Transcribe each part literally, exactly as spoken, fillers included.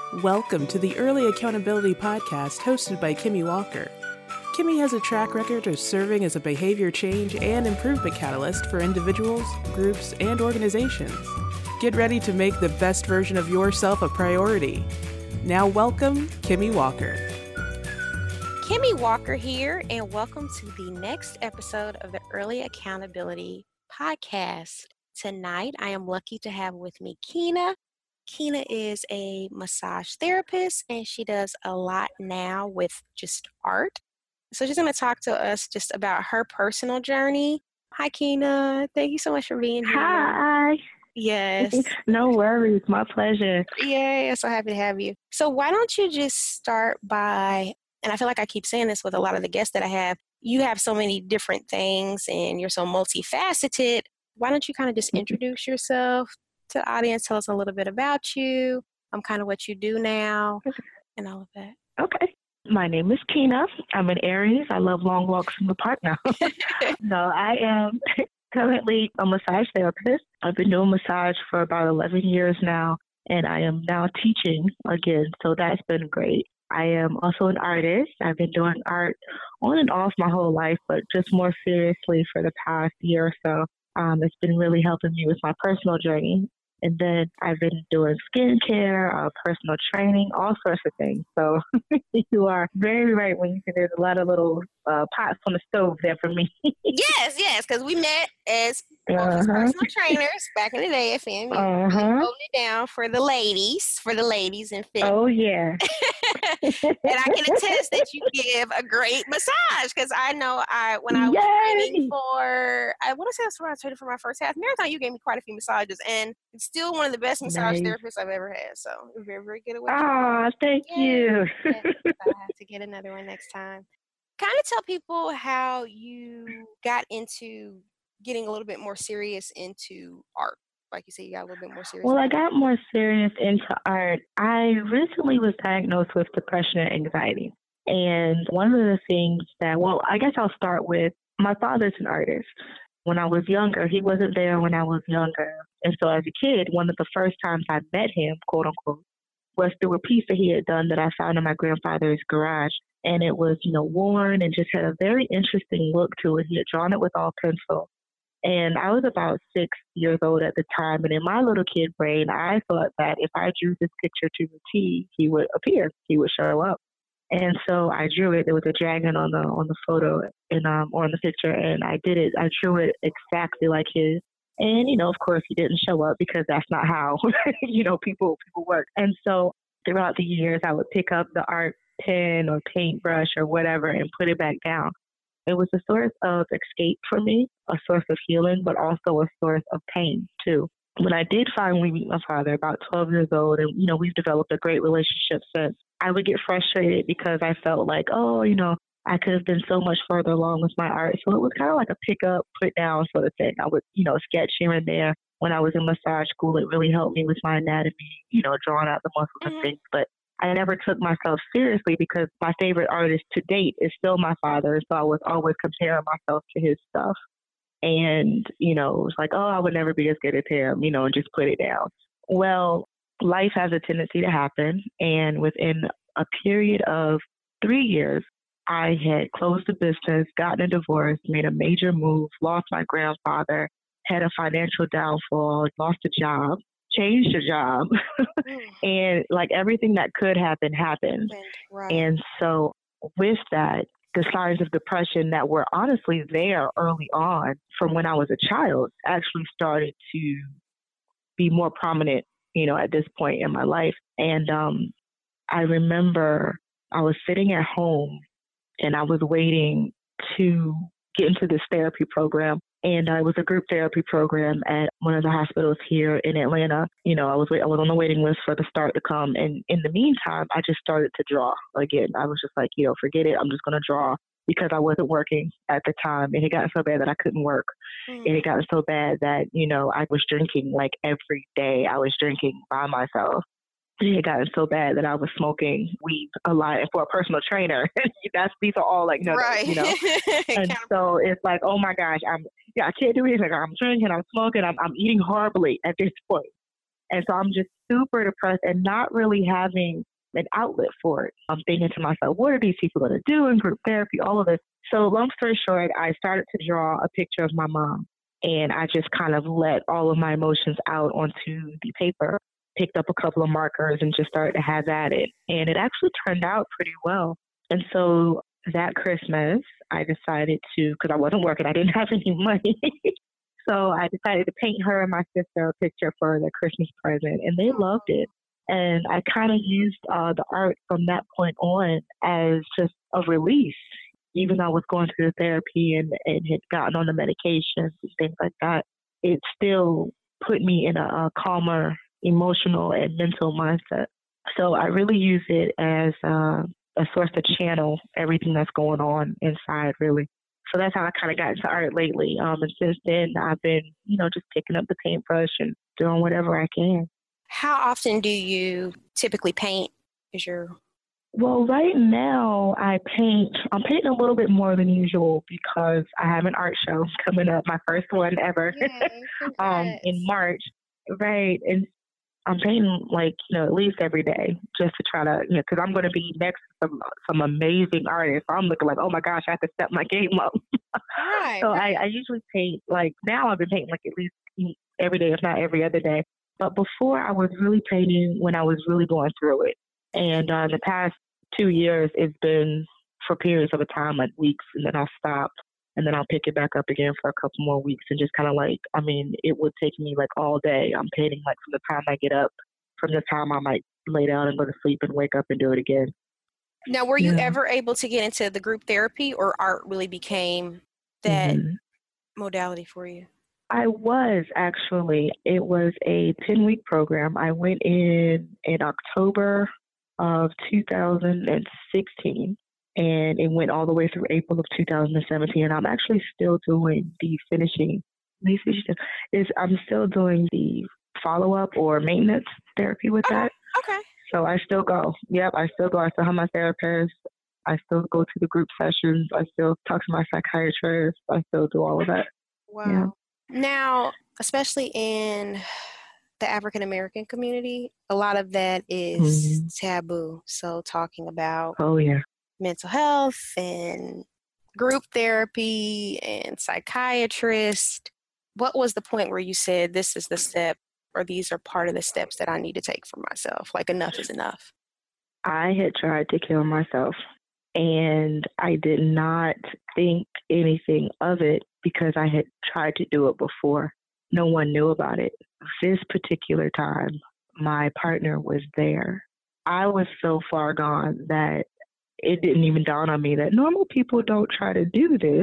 Welcome to the Early Accountability Podcast hosted by Kimmy Walker. Kimmy has a track record of serving as a behavior change and improvement catalyst for individuals, groups, and organizations. Get ready to make the best version of yourself a priority. Now welcome, Kimmy Walker. Kimmy Walker here, and welcome to the next episode of the Early Accountability Podcast. Tonight, I am lucky to have with me Kina. Kina is a massage therapist, and she does a lot now with just art. So she's going to talk to us just about her personal journey. Hi, Kina. Thank you so much for being here. Hi. Yes. No worries. My pleasure. Yeah, so happy to have you. So why don't you just start by, and I feel like I keep saying this with a lot of the guests that I have, you have so many different things and you're so multifaceted. Why don't you kind of just introduce yourself to the audience, tell us a little bit about you, um, kind of what you do now, and all of that. Okay. My name is Kina. I'm an Aries. I love long walks in the park now. No, I am currently a massage therapist. I've been doing massage for about eleven years now, and I am now teaching again, so that's been great. I am also an artist. I've been doing art on and off my whole life, but just more seriously for the past year or so. Um, it's been really helping me with my personal journey. And then I've been doing skincare, uh, personal training, all sorts of things. So you are very right when you say there's a lot of little uh, pots on the stove there for me. Yes, yes, because we met as uh-huh. personal trainers back in the day at FAMU. Uh-huh. Really holding it down for the ladies, for the ladies in fitness. Oh, yeah. And I can attest that you give a great massage because I know I when I was Yay! training for, I want to say that's when I trained for my first half marathon, you gave me quite a few massages, and it's still one of the best massage Nice. therapists I've ever had. So you're very, very good at what you do. Ah, thank Yay. you. Yes, I have to get another one next time. Kind of tell people how you got into getting a little bit more serious into art. Like you said, you got a little bit more serious. Well, I got more serious into art. I recently was diagnosed with depression and anxiety. And one of the things that, well, I guess I'll start with my father's an artist. When I was younger, he wasn't there when I was younger. And so as a kid, one of the first times I met him, quote unquote, was through a piece that he had done that I found in my grandfather's garage. And it was, you know, worn and just had a very interesting look to it. He had drawn it with all pencil. And I was about six years old at the time. And in my little kid brain, I thought that if I drew this picture to the T, he would appear. He would show up. And so I drew it. There was a dragon on the on the photo and um or on the picture. And I did it. I drew it exactly like his. And, you know, of course, he didn't show up because that's not how, you know, people people work. And so throughout the years, I would pick up the art pen or paintbrush or whatever and put it back down. It was a source of escape for me, a source of healing, but also a source of pain, too. When I did finally meet my father, about twelve years old, and, you know, we've developed a great relationship since, I would get frustrated because I felt like, oh, you know, I could have been so much further along with my art. So it was kind of like a pick up, put down sort of thing. I would, you know, sketch here and there. When I was in massage school, it really helped me with my anatomy, you know, drawing out the muscles Mm-hmm. and things. But I never took myself seriously because my favorite artist to date is still my father. So I was always comparing myself to his stuff. And, you know, it was like, oh, I would never be as good as him, you know, and just put it down. Well, life has a tendency to happen. And within a period of three years, I had closed a business, gotten a divorce, made a major move, lost my grandfather, had a financial downfall, lost a job, changed a job, and like everything that could happen happened. Right. And so with that, the signs of depression that were honestly there early on from when I was a child actually started to be more prominent, you know, at this point in my life. And um, I remember I was sitting at home and I was waiting to get into this therapy program. And uh, it was a group therapy program at one of the hospitals here in Atlanta. You know, I was wait- I was on the waiting list for the start to come. And in the meantime, I just started to draw again. I was just like, you know, forget it. I'm just going to draw because I wasn't working at the time. And it got so bad that I couldn't work. Mm. And it got so bad that, you know, I was drinking like every day. I was drinking by myself. It had gotten so bad that I was smoking weed a lot. And for a personal trainer, that's these are all like no, right. you know. And so it's like, oh my gosh, I'm yeah, I can't do anything. I'm drinking, I'm smoking, I'm I'm eating horribly at this point. And so I'm just super depressed and not really having an outlet for it. I'm thinking to myself, what are these people going to do in group therapy, all of this. So long story short, I started to draw a picture of my mom, and I just kind of let all of my emotions out onto the paper, picked up a couple of markers and just started to have at it. And it actually turned out pretty well. And so that Christmas, I decided to, because I wasn't working, I didn't have any money. So I decided to paint her and my sister a picture for their Christmas present, and they loved it. And I kind of used uh, the art from that point on as just a release. Even though I was going through the therapy and, and had gotten on the medications and things like that, it still put me in a, a calmer emotional and mental mindset. So I really use it as uh, a source to channel everything that's going on inside, really. So that's how I kind of got into art lately. Um, and since then, I've been, you know, just picking up the paintbrush and doing whatever I can. How often do you typically paint? Is your Well, right now I paint, I'm painting a little bit more than usual because I have an art show coming up, my first one ever, um, in March. Right. And I'm painting like, you know, at least every day just to try to, you know, because I'm going to be next to some, some amazing artists. So I'm looking like, oh my gosh, I have to step my game up. Right, so right. I, I usually paint, like now I've been painting like at least every day, if not every other day. But before I was really painting when I was really going through it. And uh, the past two years, it's been for periods of a time, like weeks, and then I'll stop. And then I'll pick it back up again for a couple more weeks and just kind of like, I mean, it would take me like all day. I'm painting like from the time I get up, from the time I might lay down and go to sleep and wake up and do it again. Now, were you Yeah. ever able to get into the group therapy, or art really became that Mm-hmm. modality for you? I was actually. It was a ten-week program. I went in in October of two thousand sixteen. And it went all the way through April of two thousand seventeen. And I'm actually still doing the finishing. Is I'm still doing the follow-up or maintenance therapy with Okay. that. Okay. So I still go. Yep, I still go. I still have my therapist. I still go to the group sessions. I still talk to my psychiatrist. I still do all of that. Wow. Yeah. Now, especially in the African American community, a lot of that is Mm-hmm. taboo. So talking about Oh, yeah. mental health and group therapy and psychiatrist. What was the point where you said, this is the step, or these are part of the steps that I need to take for myself? Like, enough is enough. I had tried to kill myself, and I did not think anything of it because I had tried to do it before. No one knew about it. This particular time, my partner was there. I was so far gone that it didn't even dawn on me that normal people don't try to do this,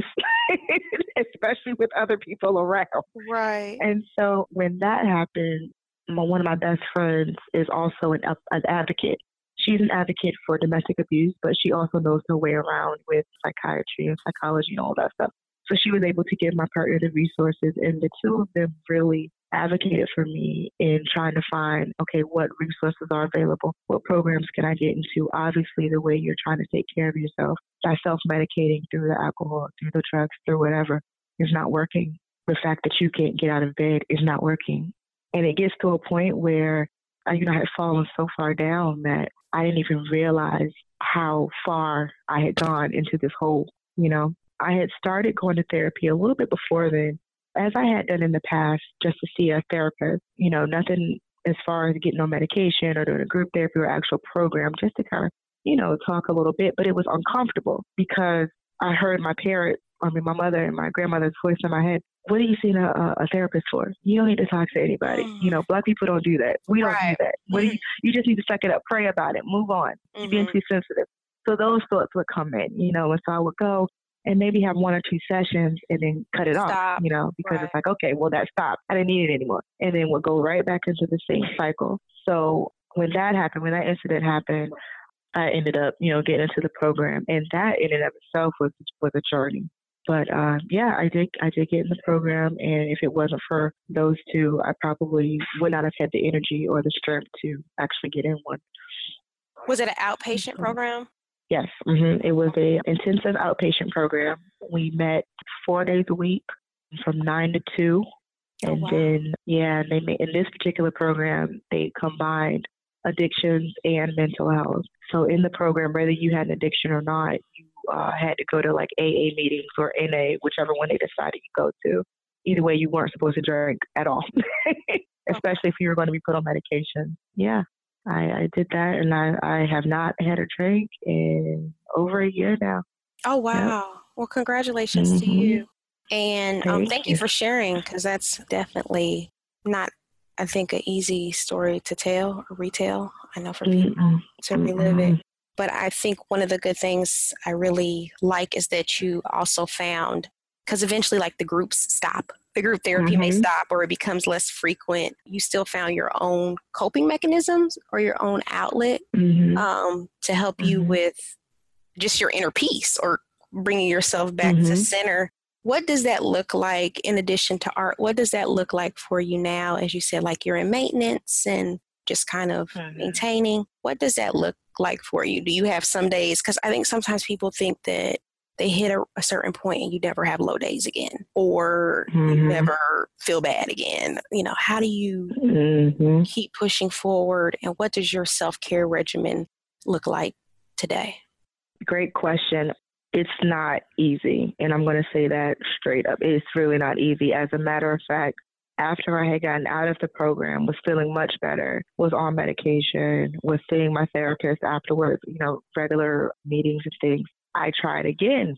especially with other people around. Right. And so when that happened, my, one of my best friends is also an, an advocate. She's an advocate for domestic abuse, but she also knows her way around with psychiatry and psychology and all that stuff. So she was able to give my partner the resources, and the two of them really advocated for me in trying to find, okay, what resources are available? What programs can I get into? Obviously, the way you're trying to take care of yourself by self-medicating through the alcohol, through the drugs, through whatever is not working. The fact that you can't get out of bed is not working. And it gets to a point where, you know, I had fallen so far down that I didn't even realize how far I had gone into this hole, you know. I had started going to therapy a little bit before then, as I had done in the past, just to see a therapist, you know, nothing as far as getting on medication or doing a group therapy or actual program, just to kind of, you know, talk a little bit. But it was uncomfortable because I heard my parents, I mean, my mother and my grandmother's voice in my head. What are you seeing a, a therapist for? You don't need to talk to anybody. Mm. You know, Black people don't do that. We don't Right. do that. What do you, you just need to suck it up, pray about it, move on. You're being Mm-hmm. too sensitive. So those thoughts would come in, you know, and so I would go and maybe have one or two sessions and then cut it Stop. off, you know, because Right. it's like, okay, well, that stopped. I didn't need it anymore. And then we'll go right back into the same cycle. So when that happened, when that incident happened, I ended up, you know, getting into the program. And that in and of itself was was a journey. But uh, yeah, I did I did get in the program. And if it wasn't for those two, I probably would not have had the energy or the strength to actually get in one. Was it an outpatient program? Yes, mm-hmm. It was a intensive outpatient program. We met four days a week from nine to two. And Oh, wow. then, yeah, they made, in this particular program, they combined addictions and mental health. So in the program, whether you had an addiction or not, you uh, had to go to like A A meetings or N A, whichever one they decided you go to. Either way, you weren't supposed to drink at all, especially if you were going to be put on medication. Yeah, I, I did that, and I, I have not had a drink in over a year now. Oh, Yep. wow. Well, congratulations to hmm you. And um, Thank thank you you. for sharing, because that's definitely not, I think, an easy story to tell or retell. I know for people Mm-mm. to relive it. Mm-mm. But I think one of the good things I really like is that you also found, because eventually, like, the groups stop. The group therapy may Mhm. stop or it becomes less frequent. You still found your own coping mechanisms or your own outlet Mhm. um, to help you Mhm. with just your inner peace or bringing yourself back to Mhm. center. What does that look like in addition to art? What does that look like for you now? As you said, like you're in maintenance and just kind of Mhm. maintaining. What does that look like for you? Do you have some days? Because I think sometimes people think that they hit a, a certain point and you never have low days again, or you Mhm. never feel bad again. You know, how do you Mhm. keep pushing forward? And what does your self-care regimen look like today? Great question. It's not easy, and I'm going to say that straight up. It's really not easy. As a matter of fact, after I had gotten out of the program, was feeling much better, was on medication, was seeing my therapist afterwards, you know, regular meetings and things, I tried again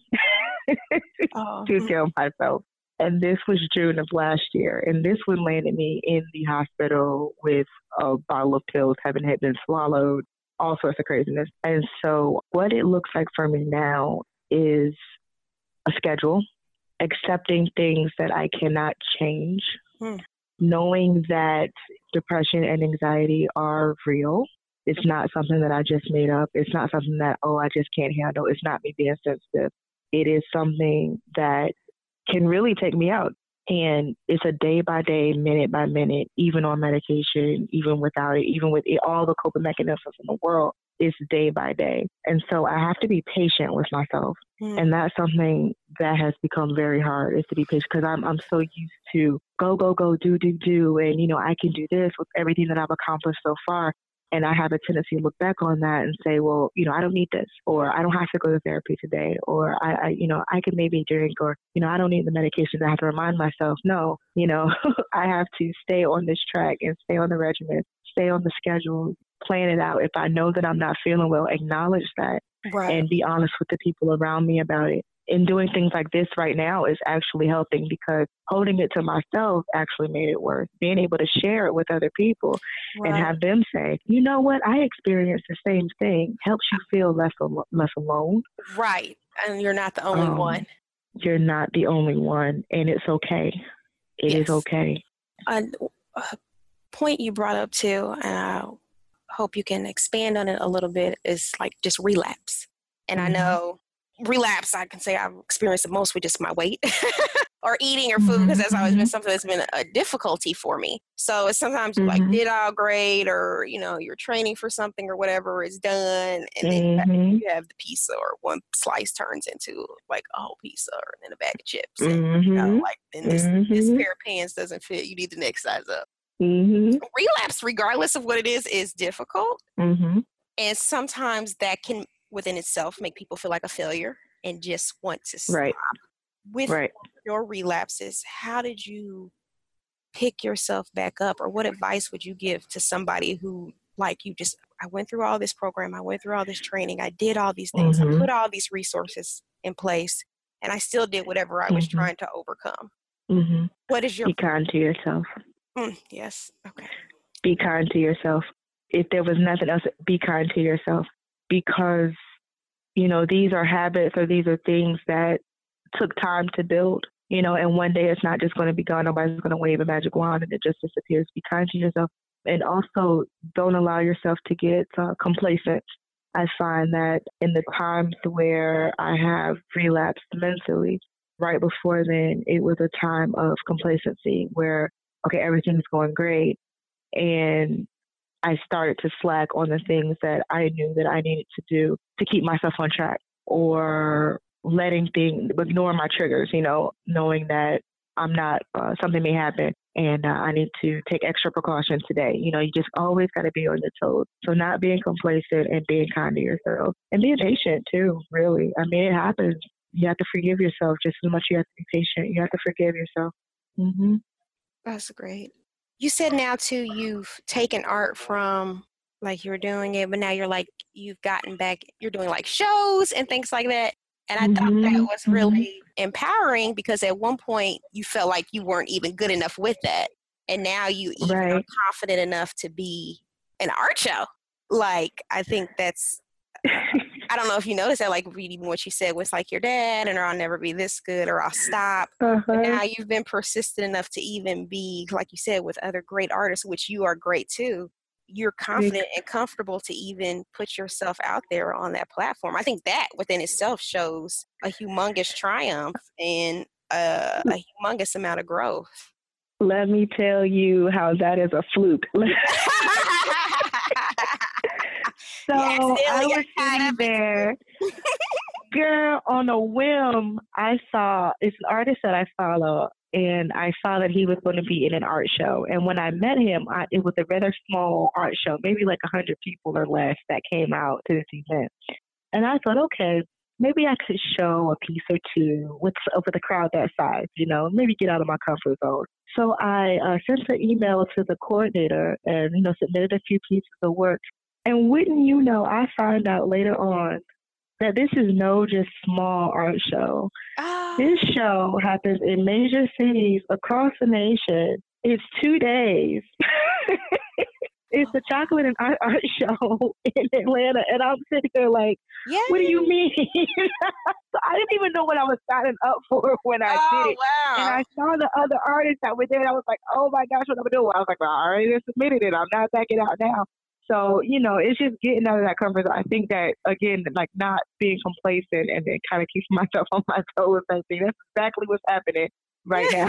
Oh, to kill myself. And this was June of last year. And this one landed me in the hospital with a bottle of pills having had been swallowed, all sorts of craziness. And so what it looks like for me now is a schedule, accepting things that I cannot change, Hmm. knowing that depression and anxiety are real. It's not something that I just made up. It's not something that, oh, I just can't handle. It's not me being sensitive. It is something that can really take me out. And it's a day by day, minute by minute, even on medication, even without it, even with it, all the coping mechanisms in the world, it's day by day. And so I have to be patient with myself. Hmm. And that's something that has become very hard, is to be patient, because I'm, I'm so used to go, go, go, do, do, do. And, you know, I can do this with everything that I've accomplished so far. And I have a tendency to look back on that and say, well, you know, I don't need this, or I don't have to go to therapy today, or I, I you know, I could maybe drink, or, you know, I don't need the medication. I have to remind myself, no, you know, I have to stay on this track and stay on the regimen, stay on the schedule, plan it out. If I know that I'm not feeling well, acknowledge that Right. and be honest with the people around me about it. And doing things like this right now is actually helping, because holding it to myself actually made it worse. Being able to share it with other people Right. and have them say, you know what, I experienced the same thing, helps you feel less al- less alone. Right. And you're not the only Um, one. You're not the only one, and it's okay. It is Yes. okay. A, a point you brought up too, and I hope you can expand on it a little bit, is like just relapse. And I Mhm. know relapse, I can say I've experienced the most with just my weight or eating or food, because that's always been Mhm. something that's been a difficulty for me. So it's sometimes you like Mhm. did all great, or, you know, you're training for something or whatever is done. And then you have, Mhm. you have the pizza, or one slice turns into like a whole pizza or then a bag of chips. And, you know, Mhm. like, then this, this Mhm. pair of pants doesn't fit. You need the next size up. Mhm. Relapse, regardless of what it is, is difficult. Mhm. And sometimes that can, within itself, make people feel like a failure and just want to stop. Right. With Right. your relapses, how did you pick yourself back up, or what advice would you give to somebody who, like you, just, I went through all this program, I went through all this training, I did all these things, I Mhm. put all these resources in place, and I still did whatever I was Mhm. trying to overcome. Mhm. What is your... Be kind to yourself. Mm, yes. Okay. Be kind to yourself. If there was nothing else, be kind to yourself, because, you know, these are habits, or these are things that took time to build, you know, and one day it's not just going to be gone. Nobody's going to wave a magic wand and it just disappears. Be kind to yourself. And also, don't allow yourself to get uh, complacent. I find that in the times where I have relapsed mentally, right before then, it was a time of complacency where, okay, everything's going great. And I started to slack on the things that I knew that I needed to do to keep myself on track, or letting things, ignoring my triggers, you know, knowing that I'm not, uh, something may happen and uh, I need to take extra precautions today. You know, you just always got to be on your toes. So not being complacent and being kind to yourself and being patient too, really. I mean, it happens. You have to forgive yourself just as much as you have to be patient. You have to forgive yourself. Mm-hmm. That's great. You said now too, you've taken art from like you were doing it, but now you're like, you've gotten back, you're doing like shows and things like that. And I thought Mm-hmm. that was really empowering because at one point you felt like you weren't even good enough with that. And now you even Right. are confident enough to be an art show. Like, I think that's, I don't know if you noticed that, like even what you said was like your dad and or I'll never be this good or I'll stop. Uh-huh. But now you've been persistent enough to even be, like you said, with other great artists, which you are great too. You're confident and comfortable to even put yourself out there on that platform. I think that within itself shows a humongous triumph and uh, a humongous amount of growth. Let me tell you how that is a fluke. So I was sitting there, girl, on a whim, I saw, it's an artist that I follow, and I saw that he was going to be in an art show. And when I met him, I, it was a rather small art show, maybe like one hundred people or less that came out to this event. And I thought, okay, maybe I could show a piece or two with, with a crowd that size, you know, maybe get out of my comfort zone. So I uh, sent an email to the coordinator and, you know, submitted a few pieces of work. And wouldn't you know, I found out later on that this is no just small art show. Oh. This show happens in major cities across the nation. It's two days. It's the Chocolate and Art, art Show in Atlanta. And I'm sitting there like, Yay. What do you mean? So I didn't even know what I was signing up for when I oh, did it. Wow. And I saw the other artists that were there. And I was like, oh my gosh, what am I doing? I was like, well, I already submitted it. I'm not backing out now. So, you know, it's just getting out of that comfort zone. I think that, again, like not being complacent and then kind of keeping myself on my toes. I think that's exactly what's happening right now.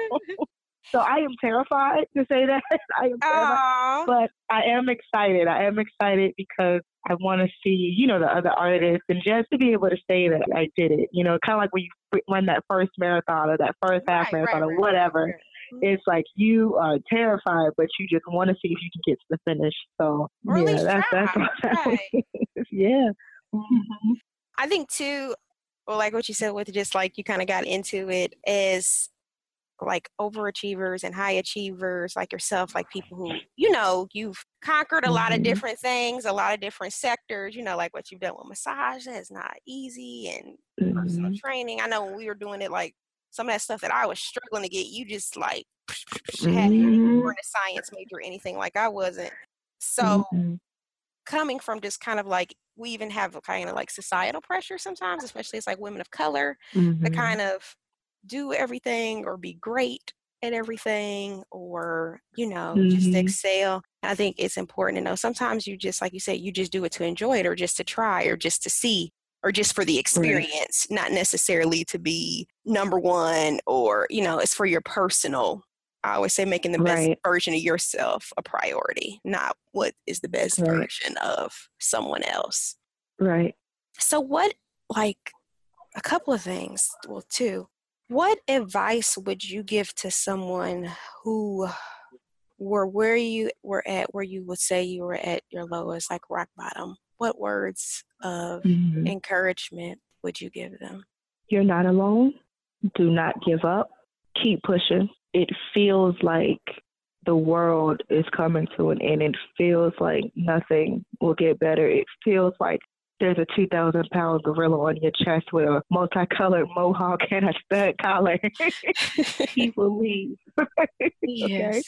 So I am terrified to say that. I am terrified. But I am excited. I am excited because I want to see, you know, the other artists and just to be able to say that I did it. You know, kind of like when you run that first marathon or that first half right, marathon right, or right, whatever. Right. It's like you are terrified, but you just want to see if you can get to the finish. So, or yeah, at least that's, try. that's what that right. is. Yeah. Mm-hmm. I think, too, well, like what you said with just like you kind of got into it as like overachievers and high achievers like yourself, like people who, you know, you've conquered a mm-hmm. lot of different things, a lot of different sectors, you know, like what you've done with massage, that's not easy, and mm-hmm. personal training. I know when we were doing it, like some of that stuff that I was struggling to get, you just like mm-hmm. had you weren't a science major or anything like I wasn't. So mm-hmm. coming from just kind of like, we even have a kind of like societal pressure sometimes, especially as like women of color, mm-hmm. to kind of do everything or be great at everything or, you know, mm-hmm. just excel. I think it's important to know sometimes you just, like you said, you just do it to enjoy it or just to try or just to see or just for the experience, right. not necessarily to be number one or, you know, it's for your personal, I always say making the best right. version of yourself a priority, not what is the best right. version of someone else. Right. So what, like a couple of things, well, two, what advice would you give to someone who were where you were at, where you would say you were at your lowest, like rock bottom? What words of mm-hmm. encouragement would you give them? You're not alone. Do not give up. Keep pushing. It feels like the world is coming to an end. It feels like nothing will get better. It feels like there's a two thousand pound gorilla on your chest with a multicolored mohawk and a stud collar. Keep believe. Yes.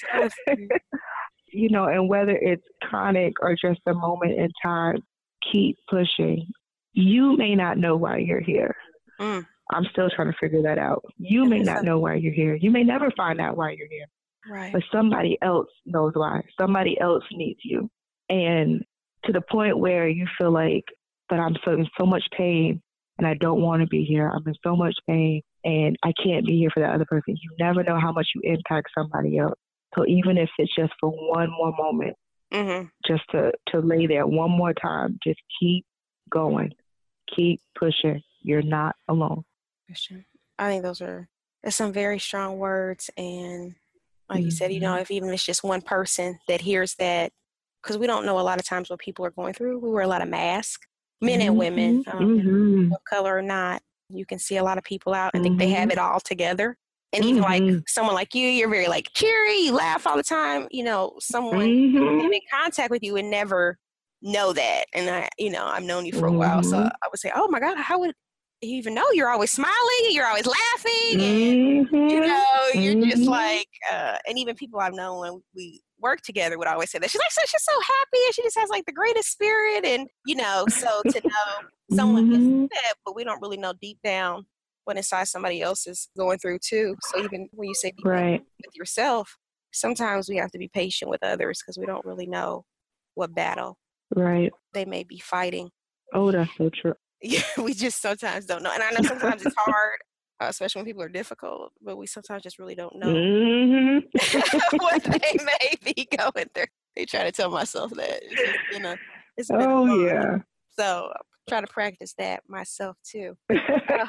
You know, and whether it's chronic or just a moment in time, keep pushing. You may not know why you're here. Mm. I'm still trying to figure that out. You may not know why you're here. You may never find out why you're here. Right. But somebody else knows why. Somebody else needs you. And to the point where you feel like, but I'm so in so much pain and I don't want to be here. I'm in so much pain and I can't be here for that other person. You never know how much you impact somebody else. So even if it's just for one more moment, mm-hmm. just to, to lay there one more time, just keep going. Keep pushing. You're not alone. I think those are That's some very strong words. And like Mm-hmm. you said, you know, if even it's just one person that hears that, because we don't know a lot of times what people are going through. We wear a lot of masks, men and women, um, Mm-hmm. of color or not. You can see a lot I people out and Mm-hmm. think they have it all together. And even Mm-hmm. like someone like you, you're very like cheery, you laugh all the time. You know, someone Mm-hmm. came in contact with you would never know that. And I, you know, I've known you for a while. So Mm-hmm. I would say, oh my God, how would you even know? You're always smiling, you're always laughing, and Mm-hmm. you know, you're just Mm-hmm. like, uh, and even people I've known when we work together would always say that. She's like, so she's so happy and she just has like the greatest spirit. And, you know, so to know someone can Mm-hmm. say that, but we don't really know deep down what inside somebody else is going through too. So even when you say be Right. patient with yourself, sometimes we have to be patient with others because we don't really know what battle Right. they may be fighting. Oh, that's so true. Yeah, we just sometimes don't know. And I know sometimes it's hard, uh, especially when people are difficult, but we sometimes just really don't know Mm-hmm. what they may be going through. They try to tell myself that. It's just been a, it's been Oh, a month. yeah. So I'm trying to practice that myself too. Uh,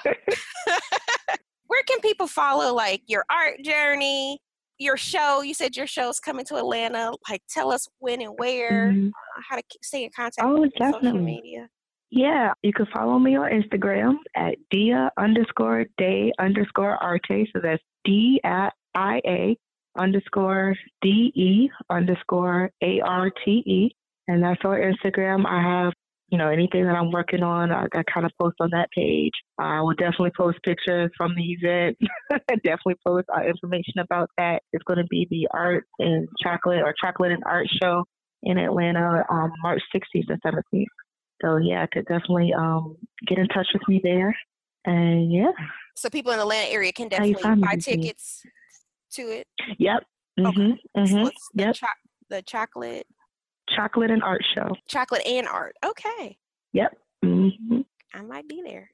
where can people follow like your art journey, your show? You said your show's coming to Atlanta. Like tell us when and where, Mhm. uh, how to k- stay in contact Oh, with social definitely. media. Yeah, you can follow me on Instagram at dia underscore day underscore arte. So that's D at I A underscore D E underscore A R T E. And that's on Instagram. I have, you know, anything that I'm working on, I, I kind of post on that page. I will definitely post pictures from the event. Definitely post uh, information about that. It's going to be the Art and Chocolate or Chocolate and Art Show in Atlanta on March sixteenth and seventeenth. So yeah, I could definitely um, get in touch with me there. And yeah. So people in the Atlanta area can How you definitely find me buy these days? tickets to it. Yep. Okay. Mhm. So Mhm. it's the, Yep. cho- the chocolate, Chocolate and Art Show. chocolate and art. Okay. Yep. Mhm. I might be there.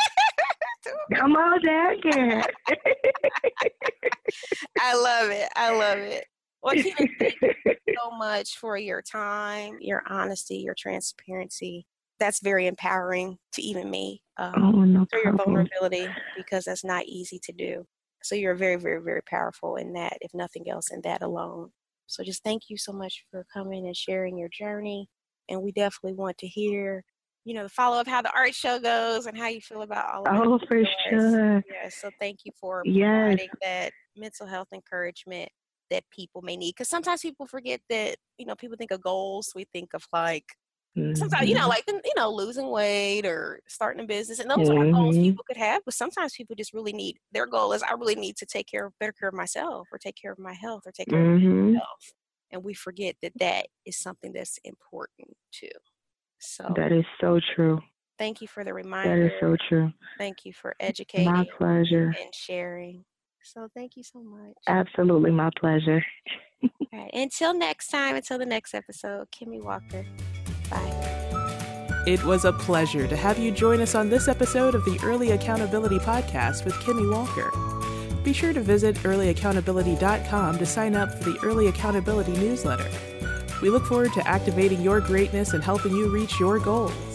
Come on down, girl. I love it. I love it. Well, Keena, thank you so much for your time, your honesty, your transparency. That's very empowering to even me. Um, Oh, no for your problem. vulnerability, because that's not easy to do. So you're very, very, very powerful in that, if nothing else, in that alone. So just thank you so much for coming and sharing your journey. And we definitely want to hear, you know, the follow up how the art show goes and how you feel about all of Oh, that. for sure. Yes. So thank you for Yes. providing that mental health encouragement that people may need. Because sometimes people forget that, you know, people think of goals. We think of like, sometimes, you know, Mhm. like, you know, losing weight or starting a business. And those are goals Mhm. people could have. But sometimes people just really need, their goal is, I really need to take care of, better care of myself, or take care of my health, or take care of Mhm. myself. And we forget that that is something that's important too. So That is so true. thank you for the That reminder. is so true. Thank you for My educating pleasure. and sharing. So thank you so much. Absolutely my pleasure. All right. Until next time, until the next episode, Kimmy Walker. Bye. It was a pleasure to have you join us on this episode of the Early Accountability Podcast with Kimmy Walker. Be sure to visit early accountability dot com to sign up for the Early Accountability newsletter. We look forward to activating your greatness and helping you reach your goals.